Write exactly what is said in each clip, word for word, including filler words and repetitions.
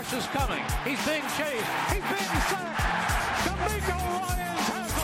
Pass is coming. He's being chased. He's being sacked. D'Amico Ryans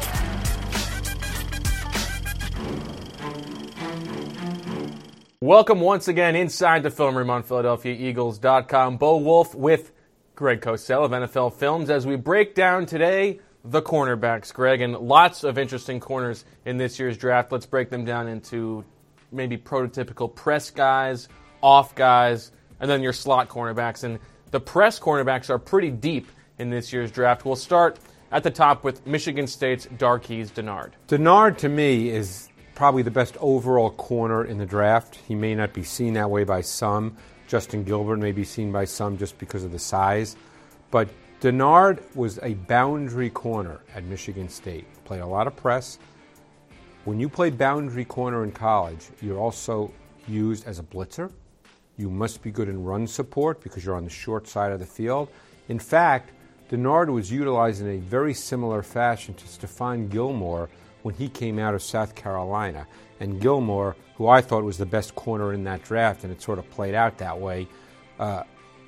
has him. Welcome once again inside the film room on Philadelphia Eagles dot com. Bo Wolf with Greg Cosell of N F L Films as we break down today the cornerbacks, Greg, and lots of interesting corners in this year's draft. Let's break them down into maybe prototypical press guys, off guys, and then your slot cornerbacks. And the press cornerbacks are pretty deep in this year's draft. We'll start at the top with Michigan State's Darqueze Dennard. Dennard, to me, is probably the best overall corner in the draft. He may not be seen that way by some. Justin Gilbert may be seen by some just because of the size. But Dennard was a boundary corner at Michigan State. Played a lot of press. When you play boundary corner in college, you're also used as a blitzer. You must be good in run support because you're on the short side of the field. In fact, Dennard was utilized in a very similar fashion to Stephon Gilmore when he came out of South Carolina. And Gilmore, who I thought was the best corner in that draft, and it sort of played out that way, uh,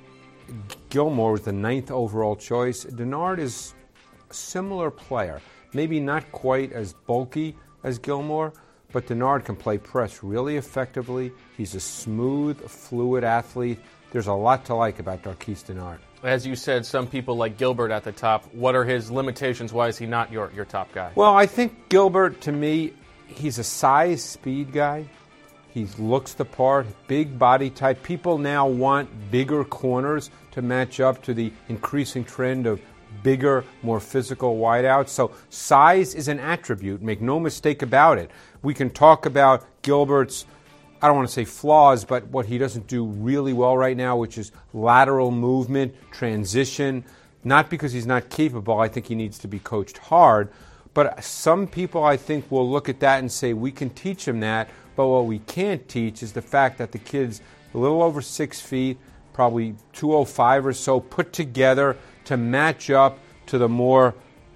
Gilmore was the ninth overall choice. Dennard is a similar player, maybe not quite as bulky as Gilmore, but Dennard can play press really effectively. He's a smooth, fluid athlete. There's a lot to like about Darqueze Dennard. As you said, some people like Gilbert at the top. What are his limitations? Why is he not your, your top guy? Well, I think Gilbert, to me, he's a size speed guy. He looks the part, big body type. People now want bigger corners to match up to the increasing trend of bigger, more physical wideouts. So size is an attribute. Make no mistake about it. We can talk about Gilbert's, I don't want to say flaws, but what he doesn't do really well right now, which is lateral movement, transition. Not because he's not capable. I think he needs to be coached hard. But some people, I think, will look at that and say, we can teach him that. But what we can't teach is the fact that the kid's a little over six feet, probably two oh five or so, put together to match up to the more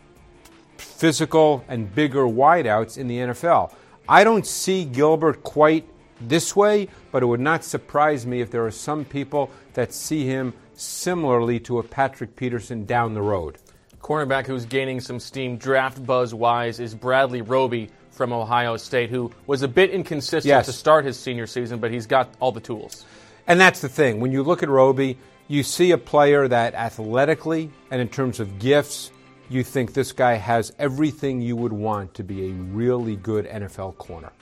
physical and bigger wideouts in the N F L. I don't see Gilbert quite this way, but it would not surprise me if there are some people that see him similarly to a Patrick Peterson down the road. Cornerback who's gaining some steam draft buzz-wise is Bradley Roby from Ohio State, who was a bit inconsistent yes. to start his senior season, but he's got all the tools. And that's the thing. When you look at Roby, you see a player that athletically and in terms of gifts, you think this guy has everything you would want to be a really good N F L corner.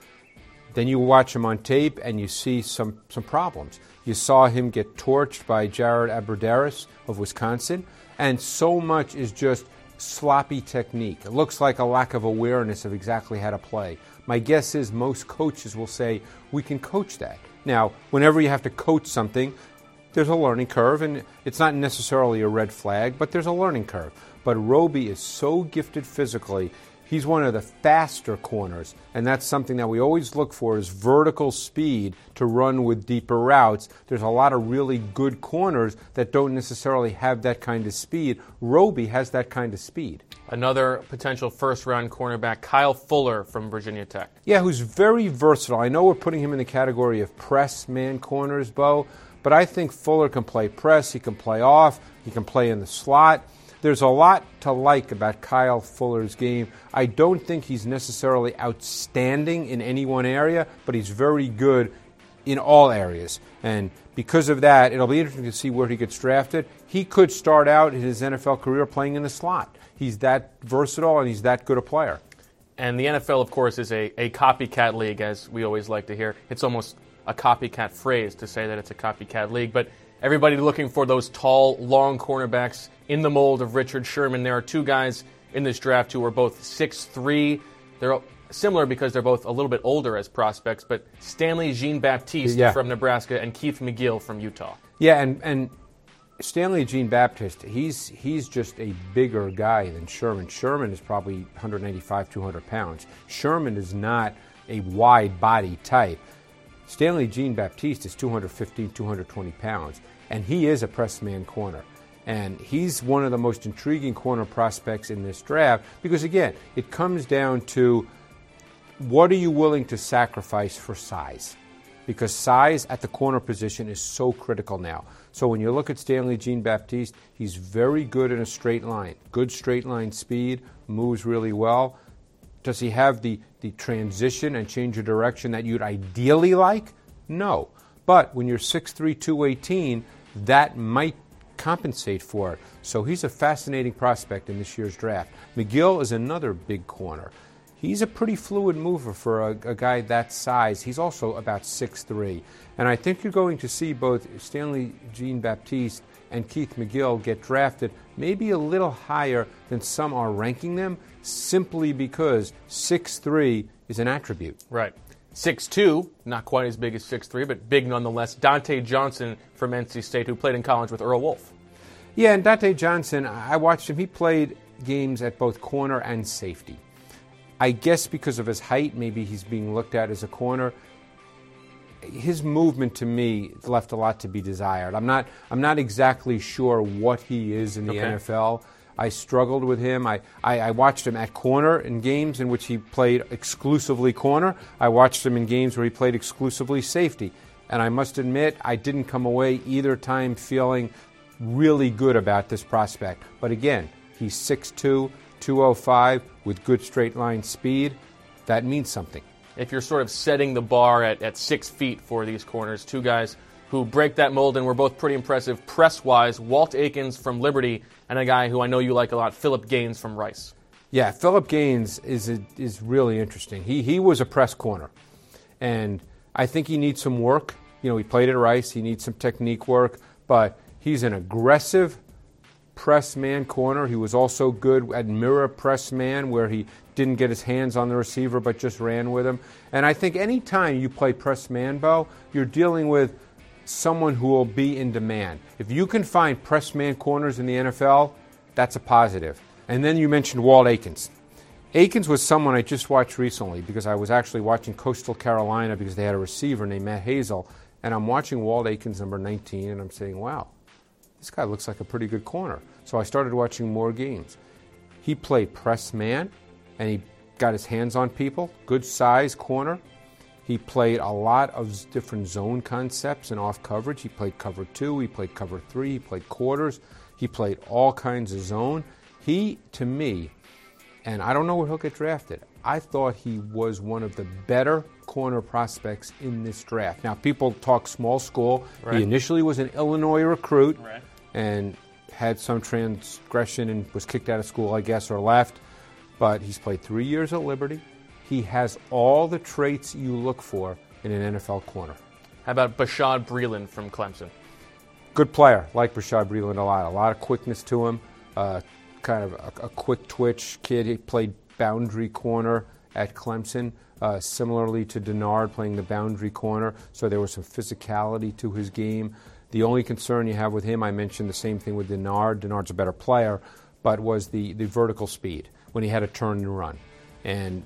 Then you watch him on tape and you see some, some problems. You saw him get torched by Jared Abbrederis of Wisconsin, and so much is just sloppy technique. It looks like a lack of awareness of exactly how to play. My guess is most coaches will say, we can coach that. Now, whenever you have to coach something, there's a learning curve, and it's not necessarily a red flag, but there's a learning curve. But Roby is so gifted physically. He's one of the faster corners, and that's something that we always look for is vertical speed to run with deeper routes. There's a lot of really good corners that don't necessarily have that kind of speed. Roby has that kind of speed. Another potential first-round cornerback, Kyle Fuller from Virginia Tech. Yeah, who's very versatile. I know we're putting him in the category of press man corners, Bo, but I think Fuller can play press, he can play off, he can play in the slot. There's a lot to like about Kyle Fuller's game. I don't think he's necessarily outstanding in any one area, but he's very good in all areas. And because of that, it'll be interesting to see where he gets drafted. He could start out his N F L career playing in the slot. He's that versatile and he's that good a player. And the N F L, of course, is a, a copycat league, as we always like to hear. It's almost a copycat phrase to say that it's a copycat league, but everybody looking for those tall, long cornerbacks in the mold of Richard Sherman. There are two guys in this draft who are both six three. They're similar because they're both a little bit older as prospects, but Stanley Jean-Baptiste yeah. from Nebraska and Keith McGill from Utah. Yeah, and, and Stanley Jean-Baptiste, he's he's just a bigger guy than Sherman. Sherman is probably one ninety-five, two hundred pounds. Sherman is not a wide body type. Stanley Jean-Baptiste is two fifteen, two twenty pounds, and he is a press man corner. And he's one of the most intriguing corner prospects in this draft because, again, it comes down to what are you willing to sacrifice for size? because size at the corner position is so critical now. So when you look at Stanley Jean-Baptiste, he's very good in a straight line. Good straight line speed, moves really well. Does he have the, the transition and change of direction that you'd ideally like? No. But when you're six three, two eighteen, that might compensate for it. So he's a fascinating prospect in this year's draft. McGill is another big corner. He's a pretty fluid mover for a, a guy that size. He's also about six three. And I think you're going to see both Stanley Jean-Baptiste and Keith McGill get drafted maybe a little higher than some are ranking them, simply because six three is an attribute. Right. six two, not quite as big as six three, but big nonetheless. Dante Johnson from N C State, who played in college with Earl Wolf. Yeah, and Dante Johnson, I watched him. He played games at both corner and safety. I guess because of his height, maybe he's being looked at as a corner. His movement to me left a lot to be desired. I'm not I'm not exactly sure what he is in the okay. N F L. I struggled with him. I, I, I watched him at corner in games in which he played exclusively corner. I watched him in games where he played exclusively safety. And I must admit, I didn't come away either time feeling really good about this prospect. But again, he's six two, two oh five with good straight line speed. That means something. If you're sort of setting the bar at, at six feet for these corners, two guys who break that mold and were both pretty impressive press-wise, Walt Aikens from Liberty and a guy who I know you like a lot, Philip Gaines from Rice. Yeah, Philip Gaines is a, is really interesting. He he was a press corner, and I think he needs some work. You know, he played at Rice. He needs some technique work, but he's an aggressive press man corner. He was also good at mirror press man, where he didn't get his hands on the receiver but just ran with him. And I think any time you play press man, Bo, you're dealing with someone who will be in demand. If you can find press man corners in the N F L, that's a positive. And then you mentioned Walt Aikens. Aikens was someone I just watched recently because I was actually watching Coastal Carolina because they had a receiver named Matt Hazel, and I'm watching Walt Aikens, number nineteen, and I'm saying, wow, this guy looks like a pretty good corner. So I started watching more games. He played press man, and he got his hands on people, good size corner. He played a lot of different zone concepts and off coverage. He played cover two, he played cover three, he played quarters, he played all kinds of zone. He, to me, and I don't know where he'll get drafted, I thought he was one of the better corner prospects in this draft. Now, people talk small school. Right. He initially was an Illinois recruit right. and had some transgression and was kicked out of school, I guess, or left. But he's played three years at Liberty. He has all the traits you look for in an N F L corner. How about Bashad Breeland from Clemson? Good player. Like Bashad Breeland a lot. A lot of quickness to him. Uh, kind of a, a quick twitch kid. He played boundary corner at Clemson, uh, similarly to Denard playing the boundary corner. So there was some physicality to his game. The only concern you have with him, I mentioned the same thing with Denard. Denard's a better player, but was the, the vertical speed when he had to turn and run. And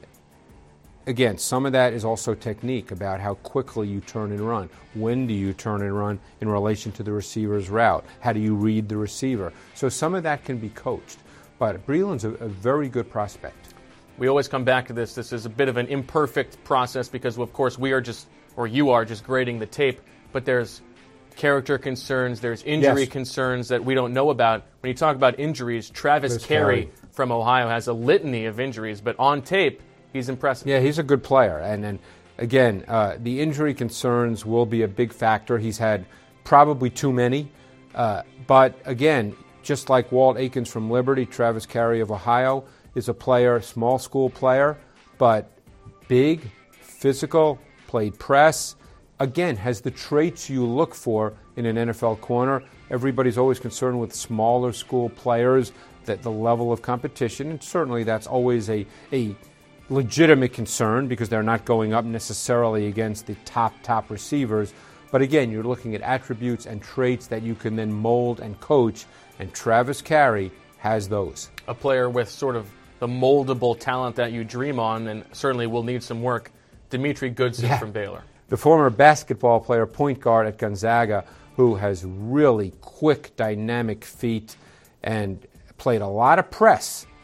again, some of that is also technique about how quickly you turn and run. When do you turn and run in relation to the receiver's route? How do you read the receiver? So some of that can be coached. But Breeland's a, a very good prospect. We always come back to this. This is a bit of an imperfect process because, of course, we are just, or you are just grading the tape, but there's character concerns, there's injury yes. concerns that we don't know about. When you talk about injuries, Travis Travis Carey Carey. from Ohio has a litany of injuries, but on tape, he's impressive. Yeah, he's a good player. And, and again, uh, the injury concerns will be a big factor. He's had probably too many. Uh, but again, just like Walt Aikens from Liberty, Travis Carey of Ohio is a player, small school player, but big, physical, played press. Again, has the traits you look for in an N F L corner. Everybody's always concerned with smaller school players, that the level of competition, and certainly that's always a, a legitimate concern because they're not going up necessarily against the top, top receivers. But again, you're looking at attributes and traits that you can then mold and coach, and Travis Carey has those. A player with sort of the moldable talent that you dream on, and certainly will need some work, Dimitri Goodson Yeah. from Baylor. The former basketball player, point guard at Gonzaga, who has really quick, dynamic feet and played a lot of press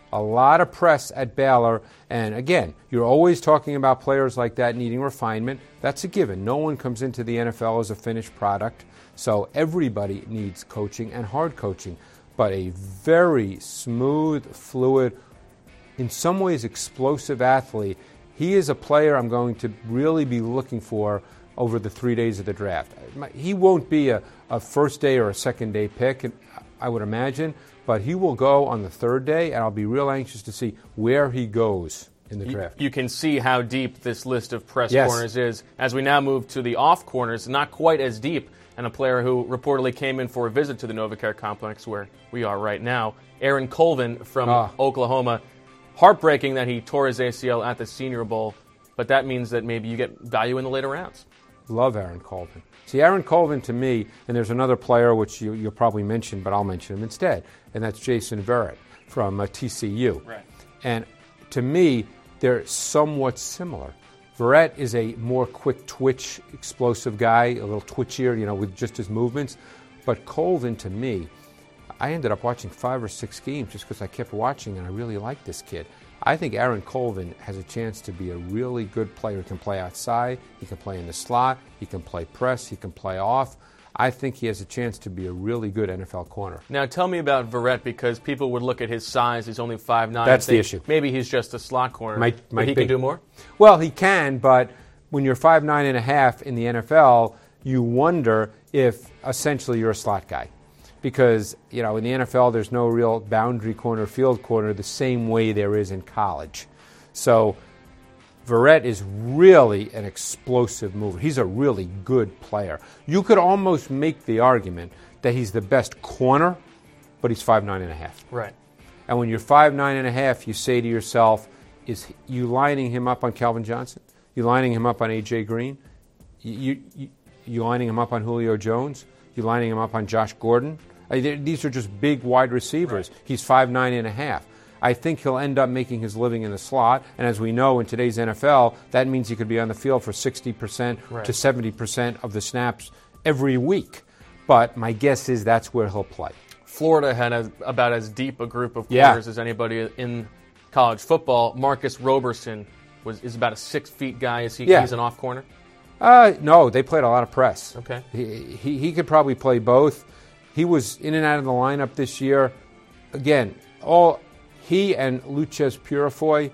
A lot of press at Baylor. And again, you're always talking about players like that needing refinement. That's a given. No one comes into the N F L as a finished product. So everybody needs coaching and hard coaching. But a very smooth, fluid, in some ways explosive athlete. He is a player I'm going to really be looking for over the three days of the draft. He won't be a, a first day or a second day pick, I would imagine, but he will go on the third day, and I'll be real anxious to see where he goes in the draft. You, you can see how deep this list of press yes. corners is. As we now move to the off corners, not quite as deep, and a player who reportedly came in for a visit to the NovaCare complex where we are right now, Aaron Colvin from ah. Oklahoma. Heartbreaking that he tore his A C L at the Senior Bowl, but that means that maybe you get value in the later rounds. Love Aaron Colvin. See, Aaron Colvin to me, and there's another player which you, you'll probably mention, but I'll mention him instead, and that's Jason Verrett from uh, T C U. Right. And to me, they're somewhat similar. Verrett is a more quick twitch, explosive guy, a little twitchier, you know, with just his movements. But Colvin, to me, I ended up watching five or six games just because I kept watching and I really liked this kid. I think Aaron Colvin has a chance to be a really good player. He can play outside, he can play in the slot, he can play press, he can play off. I think he has a chance to be a really good N F L corner. Now tell me about Verrett, because people would look at his size. He's only five nine. That's the issue. Maybe he's just a slot corner. Might, might but he be. can do more? Well, he can, but when you're five nine and a half in the N F L, you wonder if essentially you're a slot guy. Because, you know, in the N F L, there's no real boundary corner, field corner, the same way there is in college. So Verrett is really an explosive mover. He's a really good player. You could almost make the argument that he's the best corner, but he's five nine and a half. Right. And when you're five nine and a half, you say to yourself, is you lining him up on Calvin Johnson? You lining him up on A J Green? You, you, you lining him up on Julio Jones? You lining him up on Josh Gordon? I mean, these are just big wide receivers. Right. He's five nine and a half. I think he'll end up making his living in the slot. And as we know, in today's N F L, that means he could be on the field for sixty percent right. to seventy percent of the snaps every week. But my guess is that's where he'll play. Florida had a, about as deep a group of corners yeah. as anybody in college football. Marcus Roberson was is about a six-feet guy. Is he? Yeah. He's an off corner? Uh, no, they played a lot of press. Okay. He, he, he could probably play both. He was in and out of the lineup this year. Again, all he and Loucheiz Purifoy,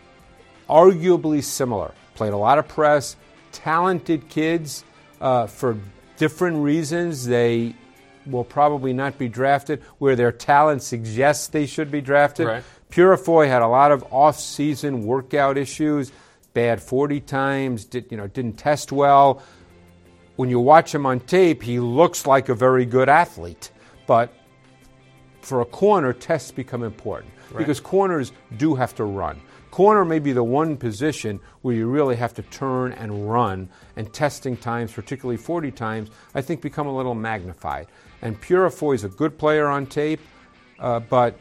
arguably similar. Played a lot of press. Talented kids. Uh, for different reasons, they will probably not be drafted where their talent suggests they should be drafted. Right. Purifoy had a lot of off-season workout issues, bad forty times, did, you know, didn't test well. When you watch him on tape, he looks like a very good athlete. But for a corner, tests become important right. because corners do have to run. Corner may be the one position where you really have to turn and run, and testing times, particularly forty times, I think become a little magnified. And Purifoy is a good player on tape, uh, but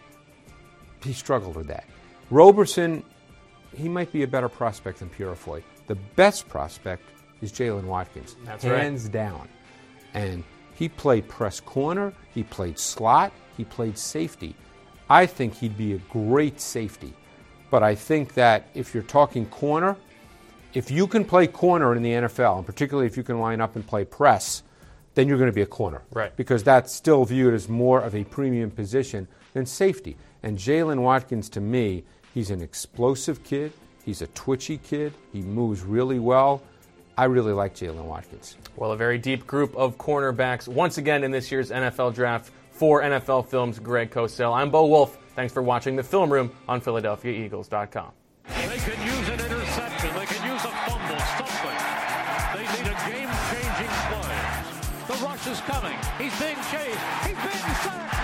he struggled with that. Roberson, he might be a better prospect than Purifoy. The best prospect is Jalen Watkins, That's hands right. down. And he played press corner, he played slot, he played safety. I think he'd be a great safety. But I think that if you're talking corner, if you can play corner in the N F L, and particularly if you can line up and play press, then you're going to be a corner. Right. Because that's still viewed as more of a premium position than safety. And Jalen Watkins, to me, he's an explosive kid. He's a twitchy kid. He moves really well. I really like Jalen Watkins. Well, a very deep group of cornerbacks once again in this year's N F L Draft. For N F L Films, Greg Cosell. I'm Bo Wolf. Thanks for watching The Film Room on Philadelphia Eagles dot com. They could use an interception. They could use a fumble, something. They need a game-changing play. The rush is coming. He's being chased. He's being sacked.